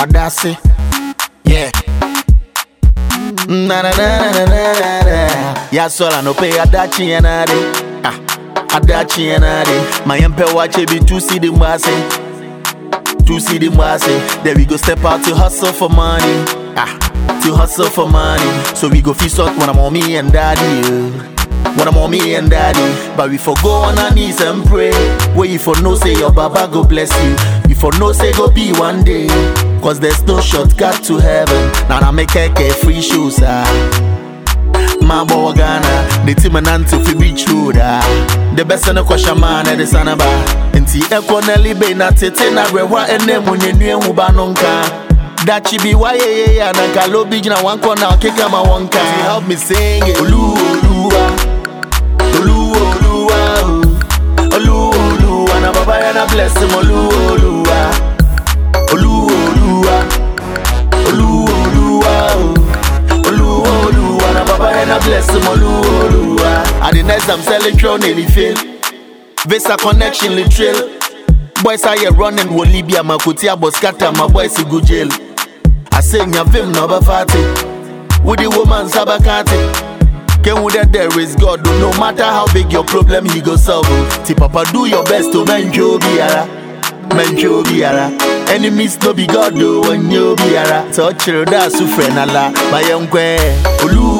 Wadasi, yeah. Na na na na na na na. Ya sola no pay adachi enade. Adachi enade. My empe watch it be to see the masse. To see the masse. Then we go step out to hustle for money. To hustle for money. So we go feast out when I'm on me and daddy. When I'm on me and daddy. But we for go on our knees and pray. Where you for no say your baba go bless you. You for no say go be one day. Cause there's no shortcut to heaven. Now I make a free shoes. My boy Ghana, the team and Nancy fi be true da. The best in the question man at the sanaba. Inti ekoneli be na tete na rewa ene munye nue huba nonka. Dachi be wa ye ya na kalo big na wanko na kika ma wanka. Help me sing it. Olu oluwa, olu oluwa, olu oluwa na baba ya na bless him olu oluwa, olu oluwa, olu oluwa. I bless him all. At the next I'm selling crown nearly fail. Visa connection literal. Boys are here running with Libya, Makutia, Boscata, my boys to go jail. I sing your film number 40. With the woman Sabakati. Can with that there is God. No matter how big your problem, he go solve it. Ti papa do your best to menjo biara. Menjo biara. Enemies no be God do when you biara. Touch your da sufren ala. My young queen. Olu.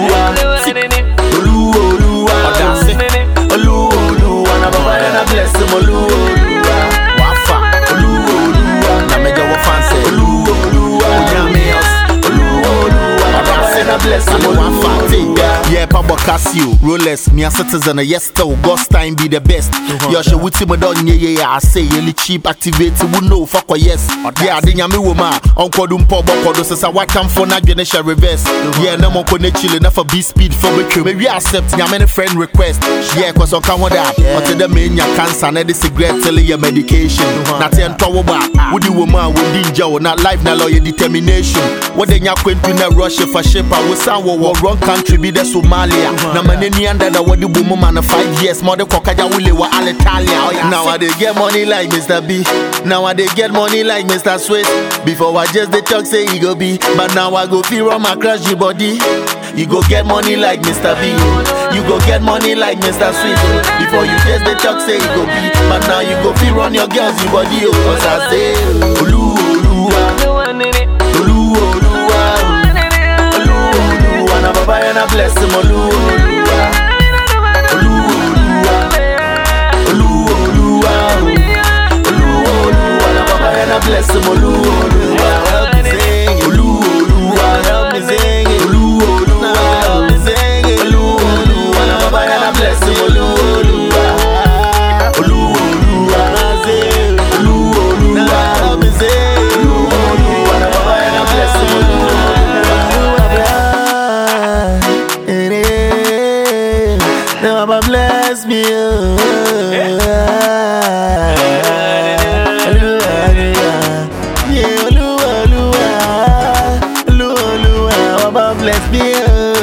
Olu Oluwa, Olu Oluwa, na baba ya na bless him Olu Oluwa, Wafa, Olu Oluwa, na mega wa fancy Olu Oluwa, Onyame us, Olu Oluwa, na baba ya na bless him Olu Oluwa. Yeah, Pablo Casio, Rolex, me a citizen, yes, though, God's time be the best. You should with him done, yeah, I say, really cheap, activate, we know, fuck, yes. Yeah, I didn't know, ma, Uncle Dumpo, Bokodos, as I watch them for not generation reverse. Yeah, no more connection, enough of B speed for me, maybe I accept, yeah, many friend request. Yeah, cause on come with that, but to the main, your cancer, and the cigarette, telling your medication. Not 10 power back, would you woman, would ninja, not life, not lawyer determination. What then you're going to rush for ship, I will sound what wrong country be the Somalia. Na maneni under the wadi boom man 5 years. More the kokaja wule wa Alitalia. Now I dey get money like Mr. B. Now I dey get money like Mr. Sweet. Before I just the talk say he go be, but now I go feel on my crush your body. You go get money like Mr. B. You go get money like Mr. Sweet. Before you just the talk say he go be, but now you go feel on your girls your body. Cause I say Olu Oluwa, Olu Oluwa, Olu Oluwa, na baba ya na bless him Olu Oluwa, Olu Oluwa, Olu Oluwa, Olu Oluwa, na baba ya na bless him Olu Oluwa. Help me sing Olu Oluwa, help me sing Olu Oluwa, help me sing Olu Oluwa, na baba ya na bless him Olu Oluwa, Olu Oluwa, Olu Oluwa, help me sing Olu Oluwa, na baba ya na bless him Olu Oluwa. Now Baba bless me, yeah, Oluwa, Baba bless me,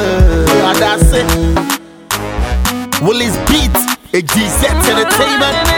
and that's it. Willie's beat, a GZ Entertainment.